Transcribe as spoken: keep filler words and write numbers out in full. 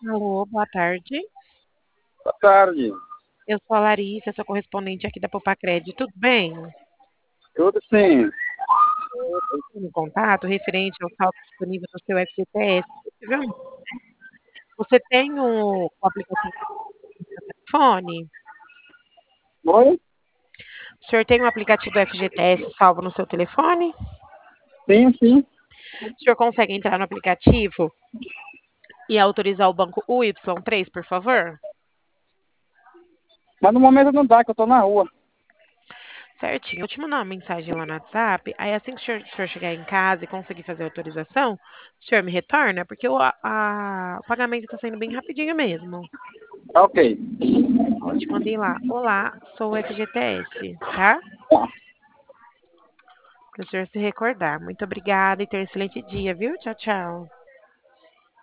Alô, boa tarde. Boa tarde. Eu sou a Larissa, sou correspondente aqui da Popacred. Tudo bem? Tudo sim. Eu estou em contato referente ao saldo disponível no seu F G T S. Você viu? Você tem o, o aplicativo no seu telefone? Oi? O senhor tem o aplicativo do F G T S salvo no seu telefone? Sim, sim. O senhor consegue entrar no aplicativo e autorizar o banco U Y três, por favor? Mas no momento não dá, que eu tô na rua. Certinho. Eu te mandar uma mensagem lá no WhatsApp. Aí, assim que o senhor, o senhor chegar em casa e conseguir fazer a autorização, o senhor me retorna, porque o, a- a- o pagamento está saindo bem rapidinho mesmo. Tá ok. Ó, te mandei lá. Olá, sou o F G T S, tá? Para o senhor se recordar. Muito obrigada e tenha um excelente dia, viu? Tchau, tchau.